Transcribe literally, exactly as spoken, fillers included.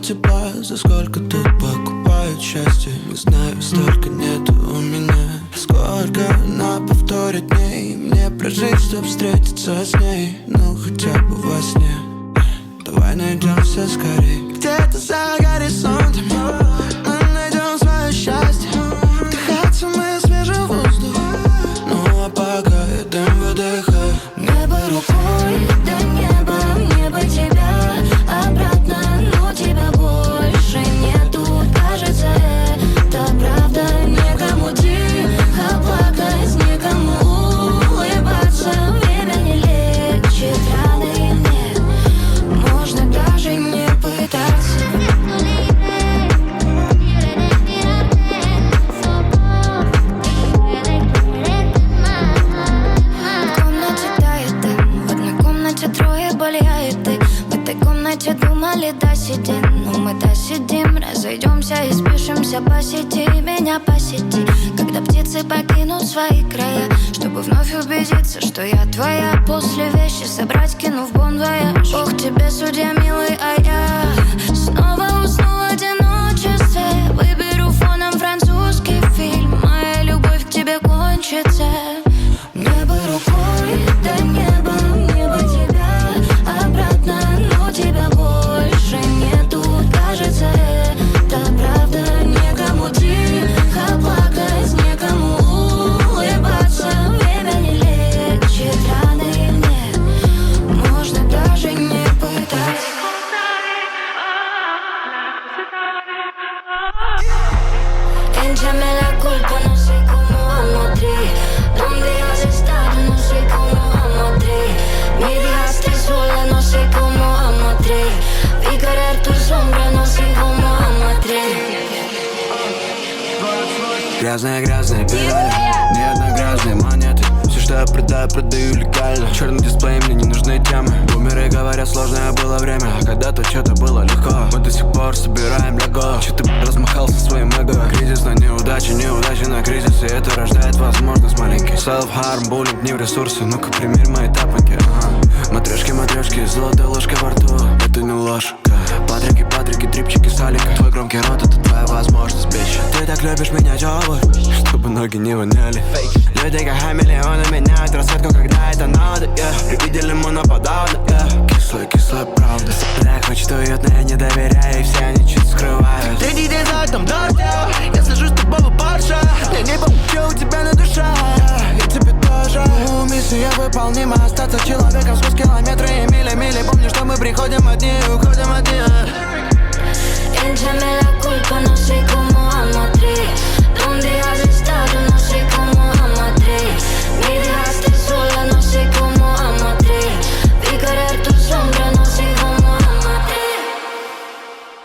тепла, за сколько тут покупают счастье. Не знаю, столько нету у меня. Сколько она повторит дней мне прожить, чтоб встретиться с ней. Ну хотя бы во сне. Давай найдемся скорей. Где-то за горизонтом мы найдем свое счастье. Вдыхать самый свежий воздух. Ну а пока я дым выдыхаю. Небо рукой, до неба, небо тебя обратно, но тебя больше нету. Кажется, это правда. Некому тихо плакать, некому улыбаться. Время не лечит раны, нет, можно даже не пытаться. В комнате тает дым, в одной комнате трое болеет ты. В этой комнате думали досидим, но мы досидим. Разойдемся и спишемся по сети, меня посети. Когда птицы покинут свои края, чтобы вновь убедиться, что я твоя. После вещи собрать, кинув бон-вояж. Бог тебе судья, милый, а я снова усну в одиночестве. Выберу фоном французский фильм. Моя любовь к тебе кончится. Небо рукой, до неба, небо тебя обратно, но тебя больше нету. Кажется, это правда. Некому тихо плакать, некому улыбаться. Время не лечит раны, нет, можно даже не пытаться. Échame la culpa, no sé cómo vamos a tri. ¿Dónde has estado? No sé cómo vamos a tri. Me dejaste sola, no sé cómo vamos a tri. Vi caer tu sombra, no sé cómo vamos a tri. Грязные-грязные педали, ни одной грязной монеты. Все, что я продаю, продаю легально. Черный дисплей, мне не нужны темы. Бумеры говорят, сложное было время, а когда-то что-то было легко. Мы до сих пор собираем лего. Че ты размахался своим эго? Кризис на неудаче, неудача на кризис. И это рождает возможность маленький. Self-harm, буллинг, не в ресурсы. Ну-ка, примерь мои тапоньки, ага. Матрешки, матрешки, золотая ложка во рту. Это не ложка. Патрики, патрики, трипчики, салика. Твой громкий рот, это твоя возможность, бич. Ты так любишь меня, тёплый, чтобы ноги не воняли. Люди как хамелеоны меняют расцветку, когда это надо, yeah. При виде лимона подавно, yeah. Кислая, кислая правда. Так хочет уютно, я не доверяю, и все они чуть скрывают. Ты не за окном дождь, я сажусь с тобой в Порше. Я не помню, что у тебя на душе, и тебе тоже. Ну, миссия выполнима, остаться человеком сквозь километры и мили, мили. Помню, что мы приходим одни и уходим одни.